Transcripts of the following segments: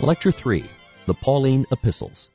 Lecture 3, The Pauline Epistles.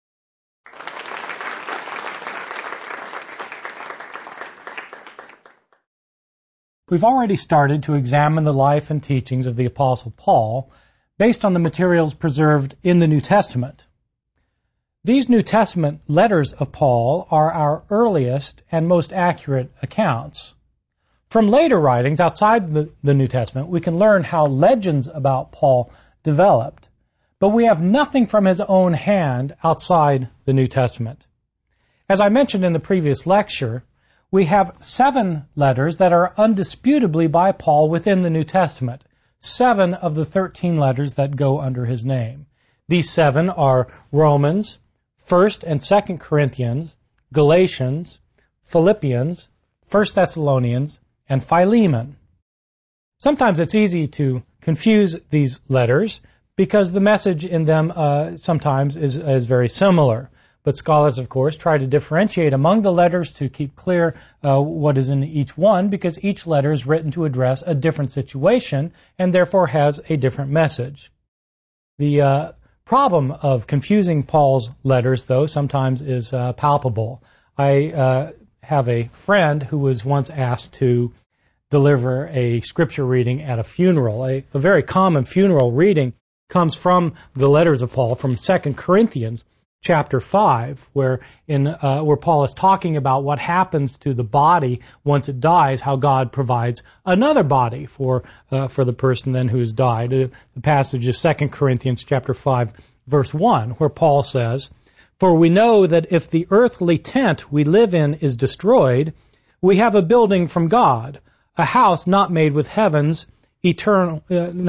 We've already started to examine the life and teachings of the Apostle Paul based on the materials preserved in the New Testament. These New Testament letters of Paul are our earliest and most accurate accounts. From later writings outside the New Testament, we can learn how legends about Paul developed, but we have nothing from his own hand outside the New Testament. As I mentioned in the previous lecture, we have 7 letters that are undisputably by Paul within the New Testament, 7 of the 13 letters that go under his name. These 7 are Romans, 1st and 2nd Corinthians, Galatians, Philippians, 1 Thessalonians, and Philemon. Sometimes it's easy to confuse these letters because the message in them sometimes is very similar. But scholars, of course, try to differentiate among the letters to keep clear what is in each one, because each letter is written to address a different situation and therefore has a different message. The problem of confusing Paul's letters, though, sometimes is palpable. I have a friend who was once asked to deliver a scripture reading at a funeral. A very common funeral reading comes from the letters of Paul, from 2 Corinthians chapter 5, where Paul is talking about what happens to the body once it dies, how God provides another body for the person then who has died. The passage is 2 Corinthians chapter 5, verse 1, where Paul says, "For we know that if the earthly tent we live in is destroyed, we have a building from God, a house not made with hands, eternal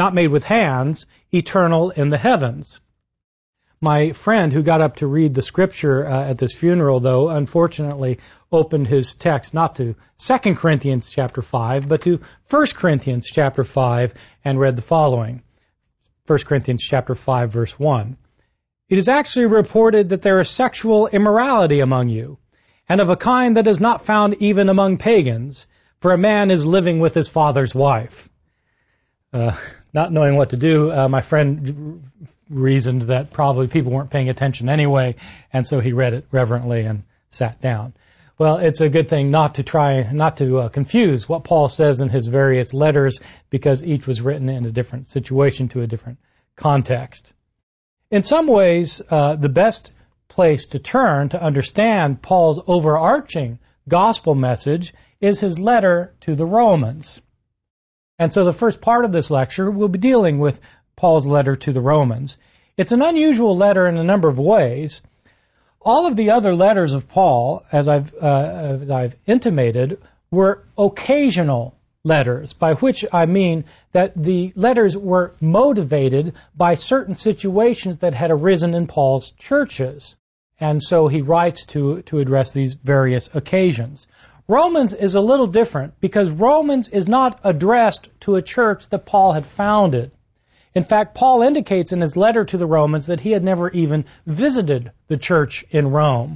in the heavens." My friend who got up to read the scripture at this funeral, though, unfortunately opened his text not to 2 Corinthians chapter 5, but to 1 Corinthians chapter 5 and read the following. 1 Corinthians chapter 5, verse 1. "It is actually reported that there is sexual immorality among you, and of a kind that is not found even among pagans, for a man is living with his father's wife." Not knowing what to do, my friend reasoned that probably people weren't paying attention anyway, and so he read it reverently and sat down. Well, it's a good thing not to confuse what Paul says in his various letters, because each was written in a different situation to a different context. In some ways, the best place to turn to understand Paul's overarching gospel message is his letter to the Romans. And so the first part of this lecture will be dealing with Paul's letter to the Romans. It's an unusual letter in a number of ways. All of the other letters of Paul, as I've intimated, were occasional letters, by which I mean that the letters were motivated by certain situations that had arisen in Paul's churches. And so he writes to address these various occasions. Romans is a little different because Romans is not addressed to a church that Paul had founded. In fact, Paul indicates in his letter to the Romans that he had never even visited the church in Rome.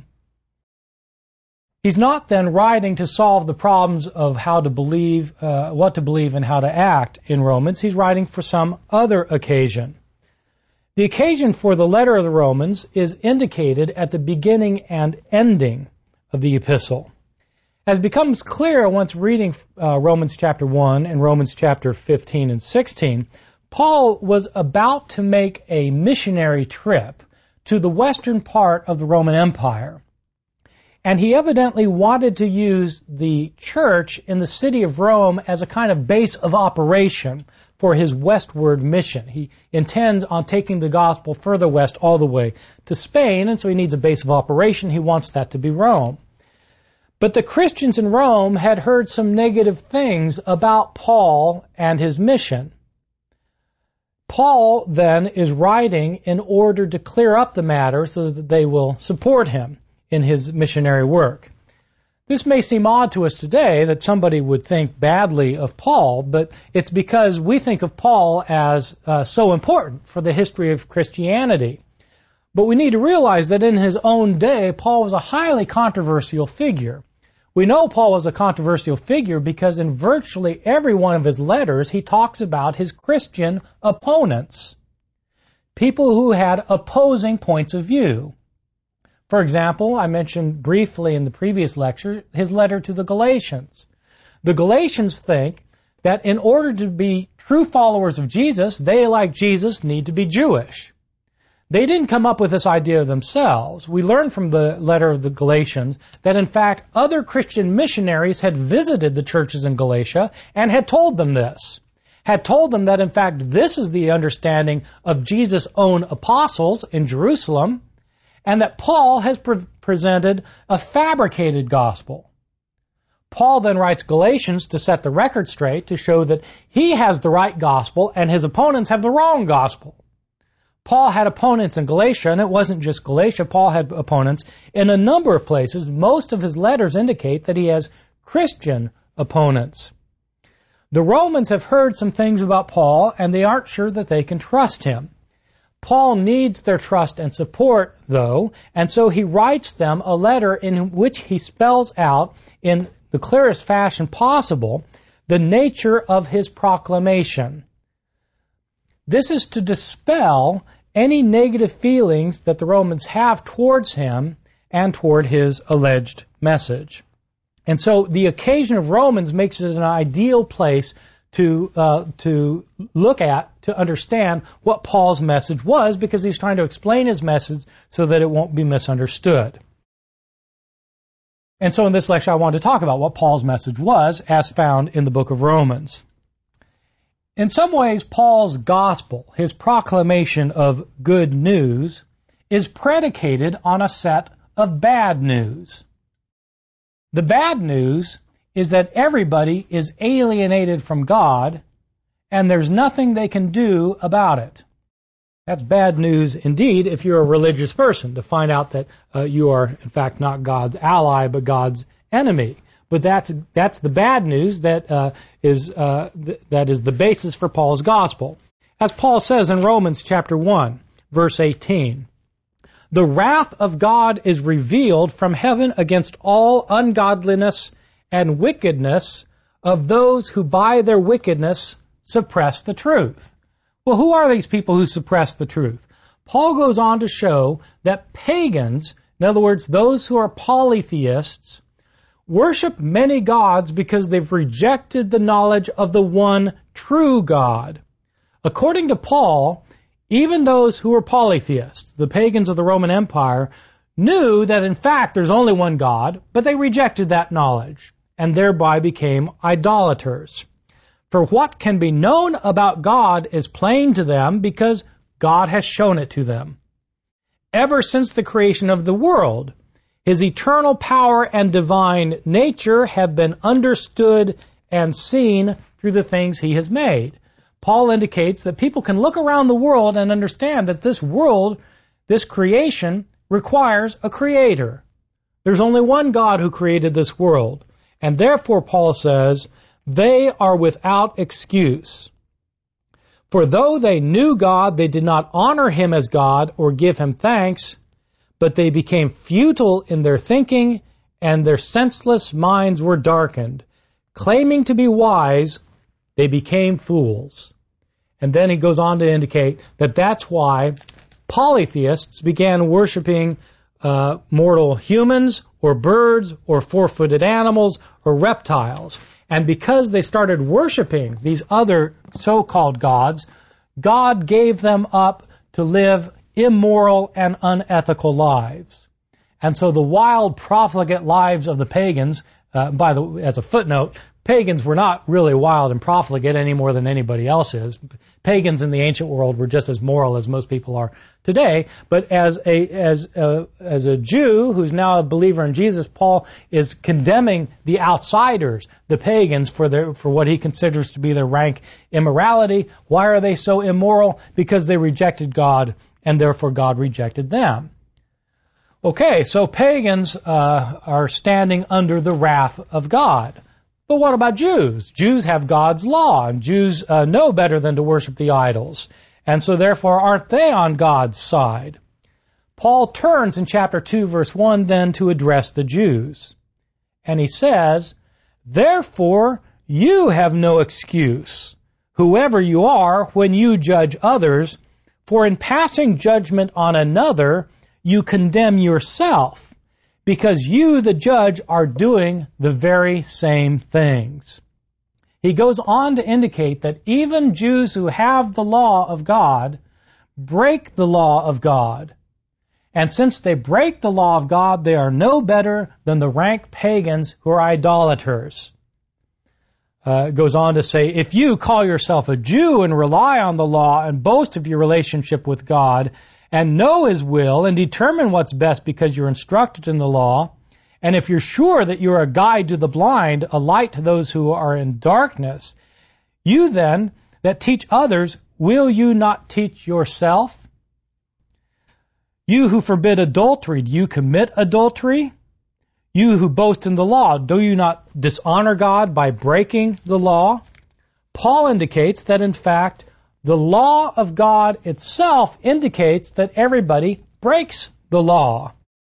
He's not then writing to solve the problems of how to believe, what to believe and how to act in Romans. He's writing for some other occasion. The occasion for the letter of the Romans is indicated at the beginning and ending of the epistle. As becomes clear once reading Romans chapter 1 and Romans chapter 15 and 16, Paul was about to make a missionary trip to the western part of the Roman Empire. And he evidently wanted to use the church in the city of Rome as a kind of base of operation for his westward mission. He intends on taking the gospel further west all the way to Spain, and so he needs a base of operation. He wants that to be Rome. But the Christians in Rome had heard some negative things about Paul and his mission. Paul then is writing in order to clear up the matter so that they will support him in his missionary work. This may seem odd to us today that somebody would think badly of Paul, but it's because we think of Paul as so important for the history of Christianity. But we need to realize that in his own day, Paul was a highly controversial figure. We know Paul was a controversial figure because in virtually every one of his letters, he talks about his Christian opponents. people who had opposing points of view. For example, I mentioned briefly in the previous lecture his letter to the Galatians. The Galatians think that in order to be true followers of Jesus, they, like Jesus, need to be Jewish. They didn't come up with this idea themselves. We learn from the letter of the Galatians that, in fact, other Christian missionaries had visited the churches in Galatia and had told them this. Had told them that, in fact, this is the understanding of Jesus' own apostles in Jerusalem, and that Paul has presented a fabricated gospel. Paul then writes Galatians to set the record straight, to show that he has the right gospel and his opponents have the wrong gospel. Paul had opponents in Galatia, and it wasn't just Galatia. Paul had opponents in a number of places. Most of his letters indicate that he has Christian opponents. The Romans have heard some things about Paul, and they aren't sure that they can trust him. Paul needs their trust and support, though, and so he writes them a letter in which he spells out in the clearest fashion possible the nature of his proclamation. This is to dispel any negative feelings that the Romans have towards him and toward his alleged message. And so the occasion of Romans makes it an ideal place to look at, to understand what Paul's message was, because he's trying to explain his message so that it won't be misunderstood. And so in this lecture I want to talk about what Paul's message was as found in the book of Romans. In some ways, Paul's gospel, his proclamation of good news, is predicated on a set of bad news. The bad news is that everybody is alienated from God, and there's nothing they can do about it. That's bad news indeed if you're a religious person, to find out that you are, in fact, not God's ally, but God's enemy. But that's the bad news that is the basis for Paul's gospel. As Paul says in Romans chapter 1, verse 18, "The wrath of God is revealed from heaven against all ungodliness and wickedness of those who by their wickedness suppress the truth." Well, who are these people who suppress the truth? Paul goes on to show that pagans, in other words, those who are polytheists, worship many gods because they've rejected the knowledge of the one true God. According to Paul, even those who were polytheists, the pagans of the Roman Empire, knew that in fact there's only one God, but they rejected that knowledge and thereby became idolaters. For what can be known about God is plain to them because God has shown it to them. Ever since the creation of the world, His eternal power and divine nature have been understood and seen through the things He has made. Paul indicates that people can look around the world and understand that this world, this creation, requires a creator. There's only one God who created this world. And therefore, Paul says, they are without excuse. For though they knew God, they did not honor Him as God or give Him thanks, but they became futile in their thinking, and their senseless minds were darkened. Claiming to be wise, they became fools. And then he goes on to indicate that that's why polytheists began worshiping mortal humans or birds or four-footed animals or reptiles. And because they started worshiping these other so-called gods, God gave them up to live immoral and unethical lives. And so the wild, profligate lives of the pagans, as a footnote, pagans were not really wild and profligate any more than anybody else is. Pagans in the ancient world were just as moral as most people are today. But as a Jew who's now a believer in Jesus, Paul is condemning the outsiders, the pagans, for what he considers to be their rank immorality. Why are they so immoral? Because they rejected God, and therefore God rejected them. Okay, so pagans are standing under the wrath of God. But what about Jews? Jews have God's law, and Jews know better than to worship the idols. And so therefore, aren't they on God's side? Paul turns in chapter 2, verse 1, then to address the Jews. And he says, therefore, you have no excuse, whoever you are, when you judge others, For in passing judgment on another, you condemn yourself, because you, the judge, are doing the very same things. He goes on to indicate that even Jews who have the law of God break the law of God. And since they break the law of God, they are no better than the rank pagans who are idolaters. Goes on to say, if you call yourself a Jew and rely on the law and boast of your relationship with God and know His will and determine what's best because you're instructed in the law, and if you're sure that you're a guide to the blind, a light to those who are in darkness, you then that teach others, will you not teach yourself? You who forbid adultery, do you commit adultery? You who boast in the law, do you not dishonor God by breaking the law? Paul indicates that, in fact, the law of God itself indicates that everybody breaks the law.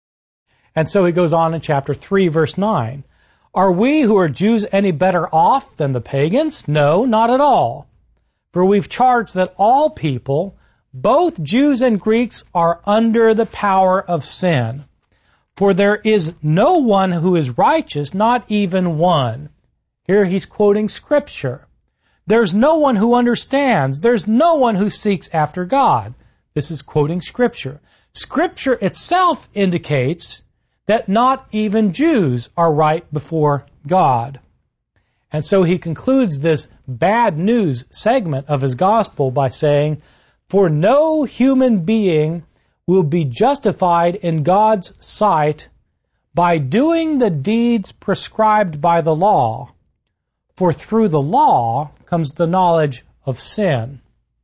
And so he goes on in chapter 3, verse 9. Are we who are Jews any better off than the pagans? No, not at all. For we've charged that all people, both Jews and Greeks, are under the power of sin. For there is no one who is righteous, not even one. Here he's quoting Scripture. There's no one who understands. There's no one who seeks after God. This is quoting Scripture. Scripture itself indicates that not even Jews are right before God. And so he concludes this bad news segment of his gospel by saying, for no human being will be justified in God's sight by doing the deeds prescribed by the law, for through the law comes the knowledge of sin.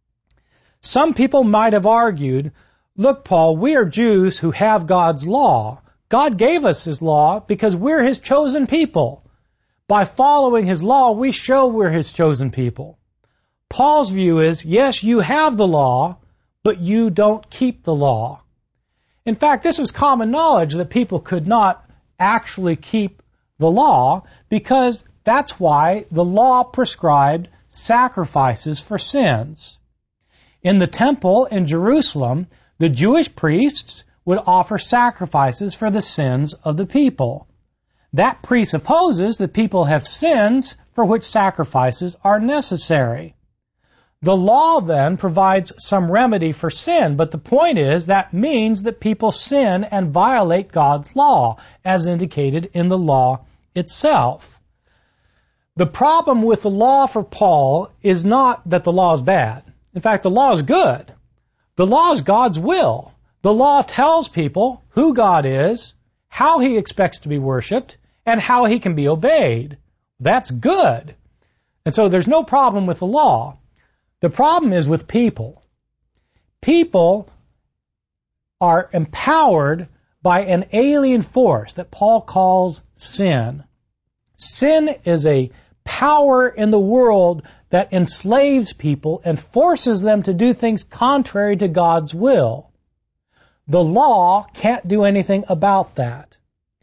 Some people might have argued, look, Paul, we are Jews who have God's law. God gave us His law because we're His chosen people. By following His law, we show we're His chosen people. Paul's view is, yes, you have the law, but you don't keep the law. In fact, this was common knowledge that people could not actually keep the law because that's why the law prescribed sacrifices for sins. In the temple in Jerusalem, the Jewish priests would offer sacrifices for the sins of the people. That presupposes that people have sins for which sacrifices are necessary. The law then provides some remedy for sin, but the point is that means that people sin and violate God's law, as indicated in the law itself. The problem with the law for Paul is not that the law is bad. In fact, the law is good. The law is God's will. The law tells people who God is, how He expects to be worshipped, and how He can be obeyed. That's good. And so there's no problem with the law. The problem is with people. People are empowered by an alien force that Paul calls sin. Sin is a power in the world that enslaves people and forces them to do things contrary to God's will. The law can't do anything about that.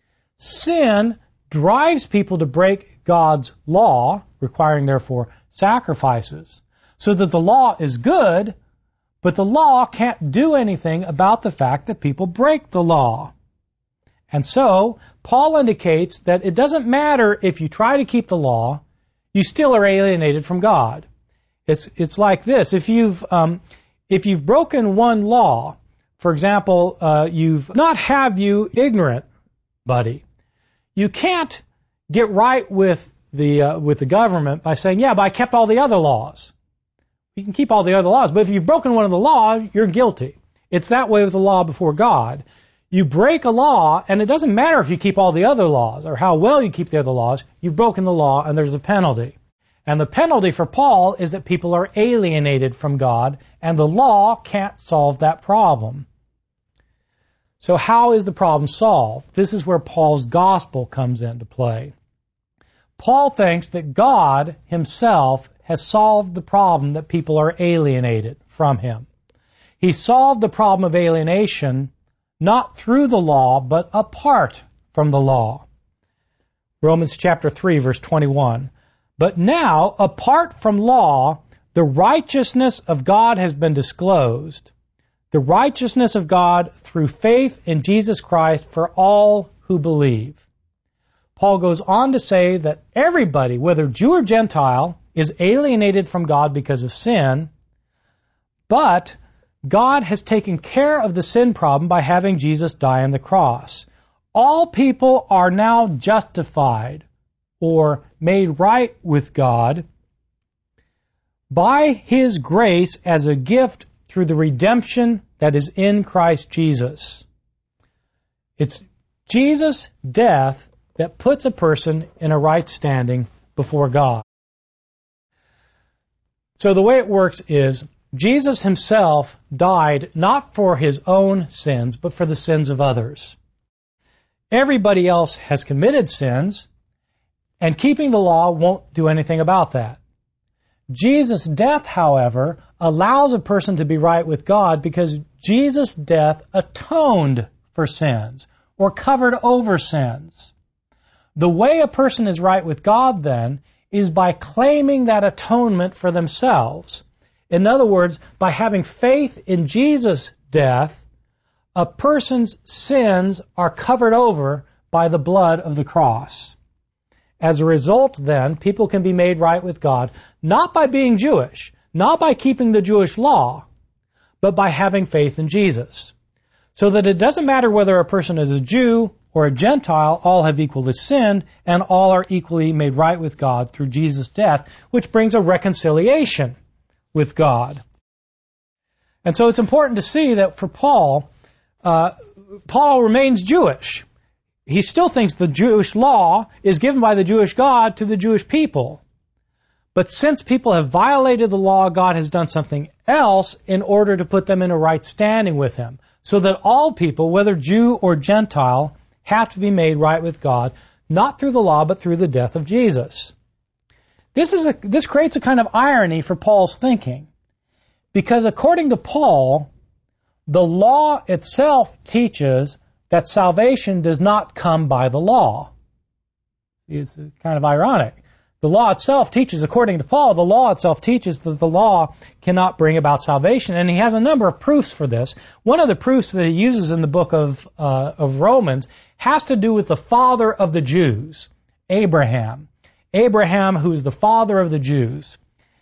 Sin drives people to break God's law, requiring therefore sacrifices. So that the law is good, but the law can't do anything about the fact that people break the law. And so, Paul indicates that it doesn't matter if you try to keep the law, you still are alienated from God. It's like this. If you've broken one law, for example, you've not have you ignorant, buddy. You can't get right with the government by saying, yeah, but I kept all the other laws. You can keep all the other laws, but if you've broken one of the laws, you're guilty. It's that way with the law before God. You break a law, and it doesn't matter if you keep all the other laws or how well you keep the other laws, you've broken the law, and there's a penalty. And the penalty for Paul is that people are alienated from God, and the law can't solve that problem. So how is the problem solved? This is where Paul's gospel comes into play. Paul thinks that God Himself has solved the problem that people are alienated from Him. He solved the problem of alienation not through the law, but apart from the law. Romans chapter 3, verse 21. But now, apart from law, the righteousness of God has been disclosed, the righteousness of God through faith in Jesus Christ for all who believe. Paul goes on to say that everybody, whether Jew or Gentile, is alienated from God because of sin, but God has taken care of the sin problem by having Jesus die on the cross. All people are now justified or made right with God by His grace as a gift through the redemption that is in Christ Jesus. It's Jesus' death that puts a person in a right standing before God. So the way it works is Jesus Himself died not for His own sins, but for the sins of others. Everybody else has committed sins, and keeping the law won't do anything about that. Jesus' death, however, allows a person to be right with God because Jesus' death atoned for sins or covered over sins. The way a person is right with God, then, is by claiming that atonement for themselves. In other words, by having faith in Jesus' death, a person's sins are covered over by the blood of the cross. As a result, then, people can be made right with God, not by being Jewish, not by keeping the Jewish law, but by having faith in Jesus. So that it doesn't matter whether a person is a Jew or a Gentile, all have equally sinned, and all are equally made right with God through Jesus' death, which brings a reconciliation with God. And so it's important to see that for Paul, Paul remains Jewish. He still thinks the Jewish law is given by the Jewish God to the Jewish people. But since people have violated the law, God has done something else in order to put them in a right standing with Him, so that all people, whether Jew or Gentile, have to be made right with God, not through the law, but through the death of Jesus. This creates a kind of irony for Paul's thinking, because according to Paul, the law itself teaches that salvation does not come by the law. It's kind of ironic. The law itself teaches, according to Paul, the law itself teaches that the law cannot bring about salvation, and he has a number of proofs for this. One of the proofs that he uses in the book of Romans has to do with the father of the Jews, Abraham. Abraham, who is the father of the Jews.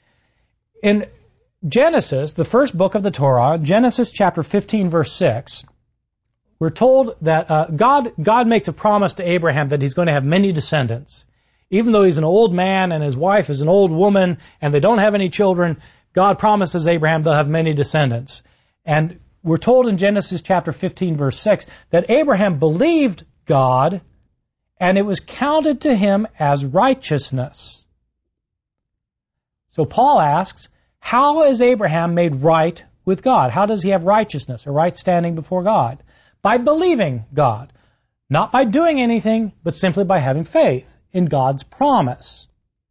In Genesis, the first book of the Torah, Genesis chapter 15, verse 6, we're told that God makes a promise to Abraham that he's going to have many descendants. Even though he's an old man and his wife is an old woman and they don't have any children, God promises Abraham they'll have many descendants. And we're told in Genesis chapter 15, verse 6, that Abraham believed God and it was counted to him as righteousness. So Paul asks, how is Abraham made right with God? How does he have righteousness, a right standing before God? By believing God. Not by doing anything, but simply by having faith in God's promise.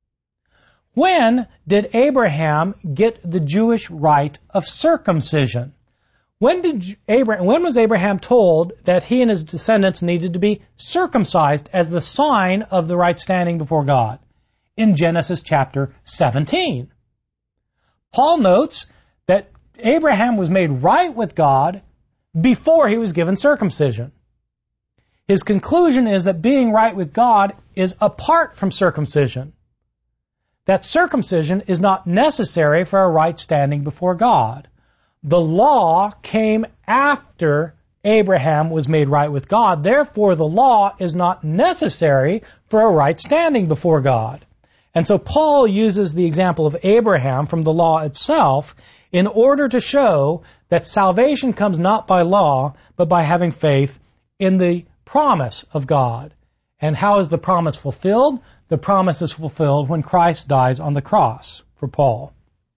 When did Abraham get the Jewish rite of circumcision? When was Abraham told that he and his descendants needed to be circumcised as the sign of the right standing before God? In Genesis chapter 17. Paul notes that Abraham was made right with God before he was given circumcision. His conclusion is that being right with God is apart from circumcision. That circumcision is not necessary for a right standing before God. The law came after Abraham was made right with God. Therefore, the law is not necessary for a right standing before God. And so Paul uses the example of Abraham from the law itself in order to show that salvation comes not by law, but by having faith in the promise of God. And how is the promise fulfilled? The promise is fulfilled when Christ dies on the cross for Paul.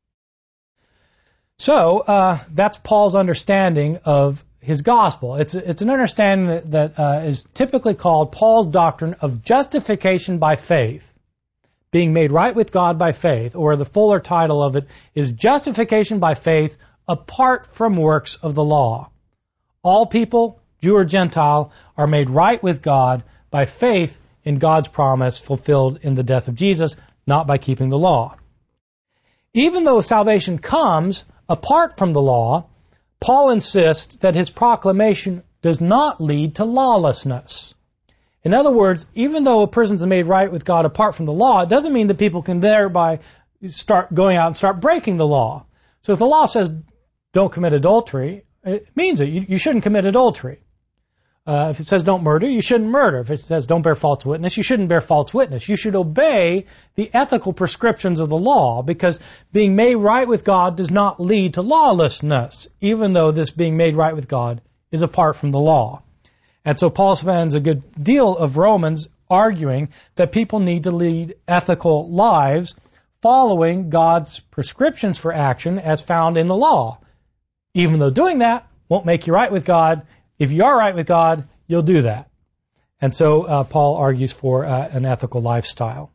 So that's Paul's understanding of his gospel. It's an understanding that is typically called Paul's doctrine of justification by faith, being made right with God by faith, or the fuller title of it is justification by faith apart from works of the law. All people, Jew or Gentile, are made right with God by faith in God's promise fulfilled in the death of Jesus, not by keeping the law. Even though salvation comes apart from the law, Paul insists that his proclamation does not lead to lawlessness. In other words, even though a person's made right with God apart from the law, it doesn't mean that people can thereby start going out and start breaking the law. So if the law says don't commit adultery, it means that you shouldn't commit adultery. If it says don't murder, you shouldn't murder. If it says don't bear false witness, you shouldn't bear false witness. You should obey the ethical prescriptions of the law, because being made right with God does not lead to lawlessness, even though this being made right with God is apart from the law. And so Paul spends a good deal of Romans arguing that people need to lead ethical lives following God's prescriptions for action as found in the law. Even though doing that won't make you right with God, if you are right with God, you'll do that. And so Paul argues for an ethical lifestyle.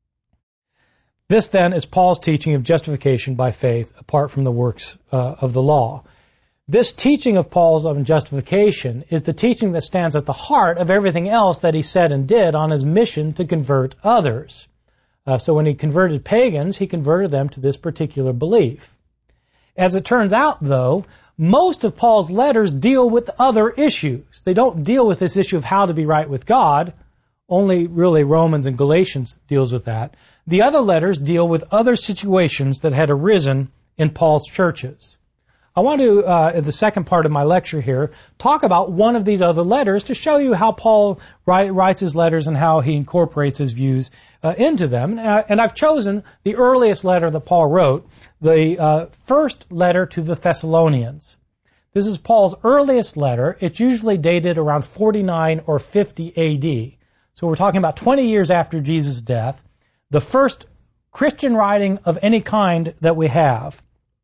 This then is Paul's teaching of justification by faith apart from the works of the law. This teaching of Paul's on justification is the teaching that stands at the heart of everything else that he said and did on his mission to convert others. So when he converted pagans, he converted them to this particular belief. As it turns out, though, most of Paul's letters deal with other issues. They don't deal with this issue of how to be right with God. Only really Romans and Galatians deals with that. The other letters deal with other situations that had arisen in Paul's churches. I want to, in the second part of my lecture here, talk about one of these other letters to show you how Paul writes his letters and how he incorporates his views into them. And I've chosen the earliest letter that Paul wrote, the first letter to the Thessalonians. This is Paul's earliest letter. It's usually dated around 49 or 50 A.D. So we're talking about 20 years after Jesus' death, the first Christian writing of any kind that we have.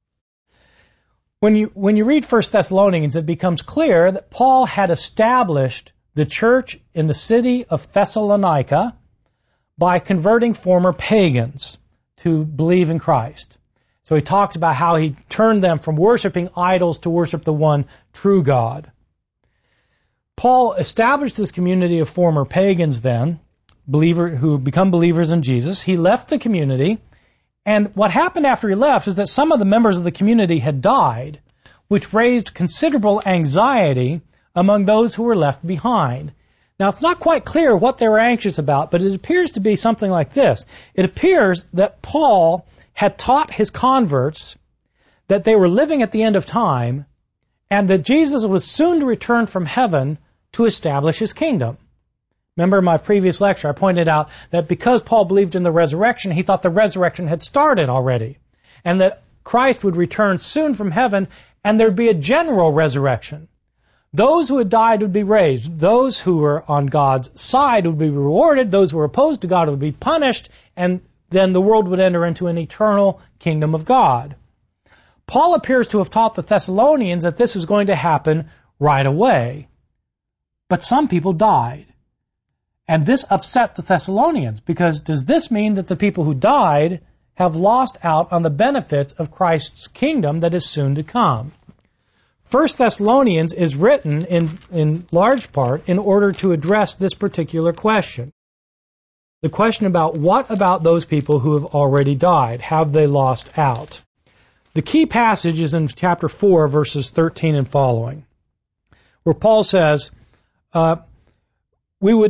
When you read 1 Thessalonians, it becomes clear that Paul had established the church in the city of Thessalonica by converting former pagans to believe in Christ. So he talks about how he turned them from worshiping idols to worship the one true God. Paul established this community of former pagans then, who become believers in Jesus. He left the community. And what happened after he left is that some of the members of the community had died, which raised considerable anxiety among those who were left behind. Now, it's not quite clear what they were anxious about, but it appears to be something like this. It appears that Paul had taught his converts that they were living at the end of time and that Jesus was soon to return from heaven to establish his kingdom. Remember in my previous lecture, I pointed out that because Paul believed in the resurrection, he thought the resurrection had started already, and that Christ would return soon from heaven, and there'd be a general resurrection. Those who had died would be raised. Those who were on God's side would be rewarded. Those who were opposed to God would be punished, and then the world would enter into an eternal kingdom of God. Paul appears to have taught the Thessalonians that this was going to happen right away. But some people died. And this upset the Thessalonians, because does this mean that the people who died have lost out on the benefits of Christ's kingdom that is soon to come? 1 Thessalonians is written in large part in order to address this particular question. The question about what about those people who have already died? Have they lost out? The key passage is in chapter 4, verses 13 and following, where Paul says, we would,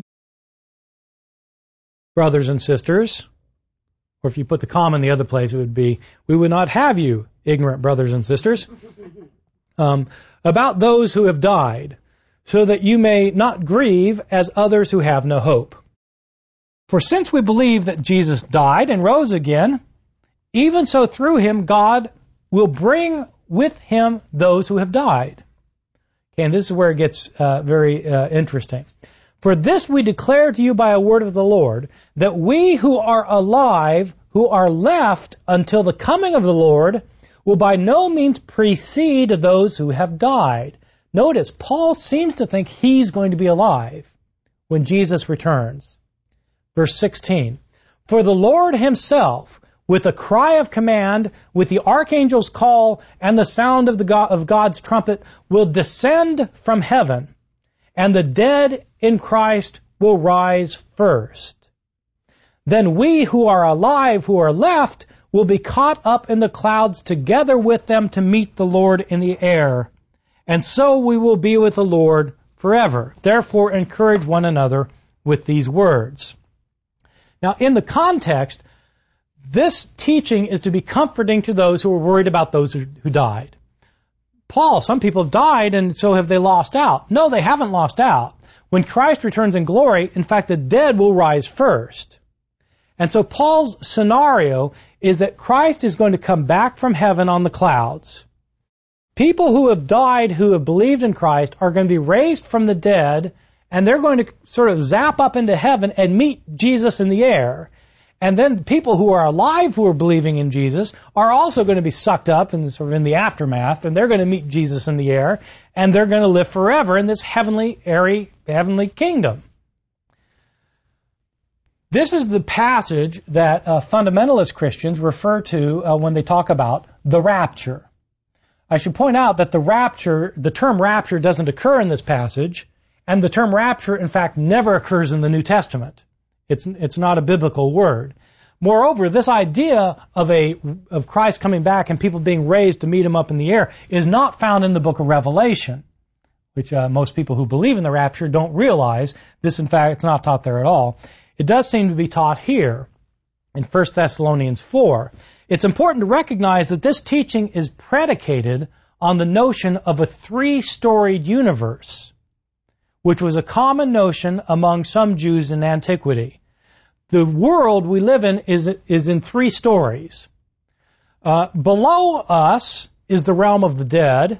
brothers and sisters, or if you put the comma in the other place, it would be, we would not have you, ignorant brothers and sisters, about those who have died, so that you may not grieve as others who have no hope. For since we believe that Jesus died and rose again, even so through him God will bring with him those who have died. Okay, and this is where it gets very interesting. For this we declare to you by a word of the Lord, that we who are alive, who are left until the coming of the Lord, will by no means precede those who have died. Notice, Paul seems to think he's going to be alive when Jesus returns. Verse 16, for the Lord himself, with a cry of command, with the archangel's call, and the sound of God's trumpet, will descend from heaven, and the dead in Christ will rise first. Then we who are alive, who are left, will be caught up in the clouds together with them to meet the Lord in the air, and so we will be with the Lord forever. Therefore, encourage one another with these words. Now, in the context, this teaching is to be comforting to those who are worried about those who died. Paul, some people have died, and so have they lost out? No, they haven't lost out. When Christ returns in glory, in fact, the dead will rise first. And so Paul's scenario is that Christ is going to come back from heaven on the clouds. People who have died, who have believed in Christ, are going to be raised from the dead, and they're going to sort of zap up into heaven and meet Jesus in the air. And then people who are alive who are believing in Jesus are also going to be sucked up in the aftermath, and they're going to meet Jesus in the air, and they're going to live forever in this heavenly kingdom. This is the passage that fundamentalist Christians refer to when they talk about the rapture. I should point out that the term rapture doesn't occur in this passage, and the term rapture, in fact, never occurs in the New Testament. It's not a biblical word. Moreover, this idea of Christ coming back and people being raised to meet him up in the air is not found in the book of Revelation, which most people who believe in the rapture don't realize. This, in fact, it's not taught there at all. It does seem to be taught here in 1 Thessalonians 4. It's important to recognize that this teaching is predicated on the notion of a three-storied universe, which was a common notion among some Jews in antiquity. The world we live in is in three stories. Below us is the realm of the dead.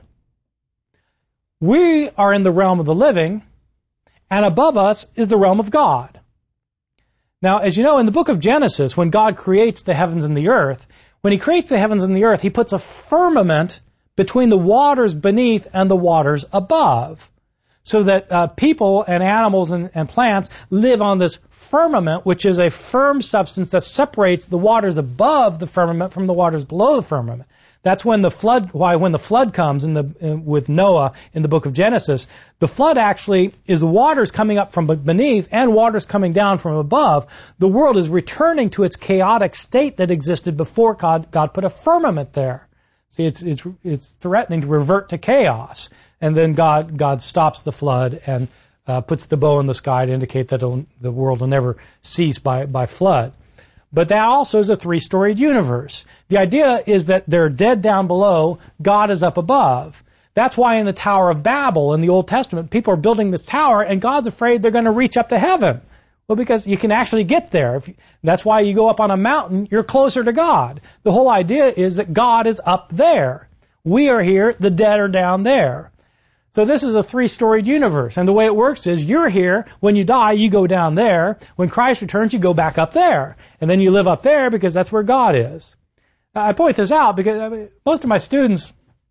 We are in the realm of the living. And above us is the realm of God. Now, as you know, in the book of Genesis, when God creates the heavens and the earth, when he creates the heavens and the earth, he puts a firmament between the waters beneath and the waters above, so that people and animals and plants live on this firmament, which is a firm substance that separates the waters above the firmament from the waters below the firmament. That's when the flood comes with Noah in the book of Genesis. The flood actually is the waters coming up from beneath and waters coming down from above. The world is returning to its chaotic state that existed before God put a firmament there. See, it's threatening to revert to chaos. And then God stops the flood and puts the bow in the sky to indicate that the world will never cease by flood. But that also is a three-storied universe. The idea is that they're dead down below, God is up above. That's why in the Tower of Babel in the Old Testament, people are building this tower and God's afraid they're going to reach up to heaven. Well, because you can actually get there. That's why you go up on a mountain, you're closer to God. The whole idea is that God is up there. We are here, the dead are down there. So this is a three-storied universe. And the way it works is you're here. When you die, you go down there. When Christ returns, you go back up there. And then you live up there because that's where God is. I point this out because most of my students,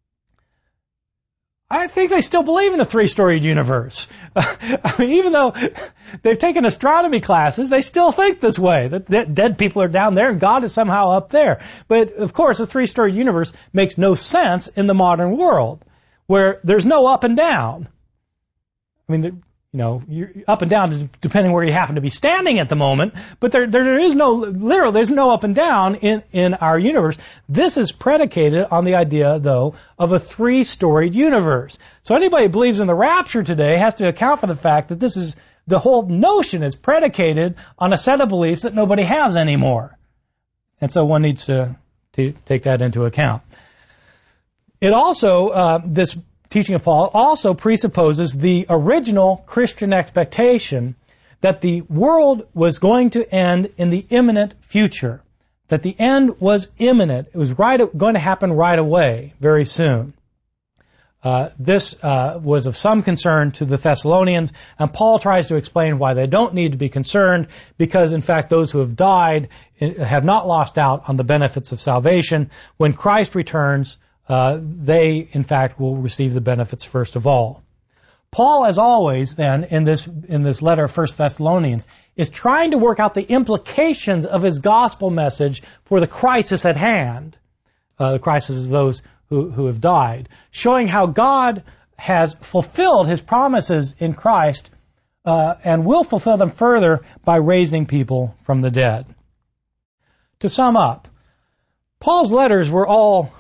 I think they still believe in a three-storied universe. Even though they've taken astronomy classes, they still think this way, that dead people are down there and God is somehow up there. But, of course, a three-storied universe makes no sense in the modern world, where there's no up and down. I mean, you're up and down depending where you happen to be standing at the moment, but there is there's no up and down in our universe. This is predicated on the idea, though, of a three-storied universe. So anybody who believes in the rapture today has to account for the fact that the whole notion is predicated on a set of beliefs that nobody has anymore. And so one needs to take that into account. It also, this teaching of Paul also presupposes the original Christian expectation that the world was going to end in the imminent future, that the end was imminent. It was going to happen right away, very soon. This was of some concern to the Thessalonians, and Paul tries to explain why they don't need to be concerned, because, in fact, those who have died have not lost out on the benefits of salvation. When Christ returns, they, in fact, will receive the benefits first of all. Paul, as always, then, in this letter of 1 Thessalonians, is trying to work out the implications of his gospel message for the crisis at hand, the crisis of those who have died, showing how God has fulfilled his promises in Christ and will fulfill them further by raising people from the dead. To sum up, Paul's letters were all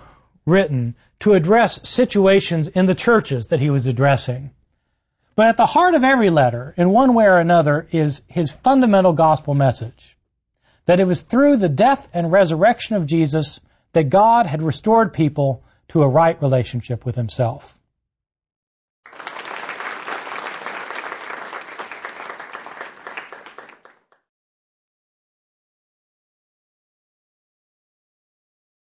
written to address situations in the churches that he was addressing. But at the heart of every letter, in one way or another, is his fundamental gospel message, that it was through the death and resurrection of Jesus that God had restored people to a right relationship with himself.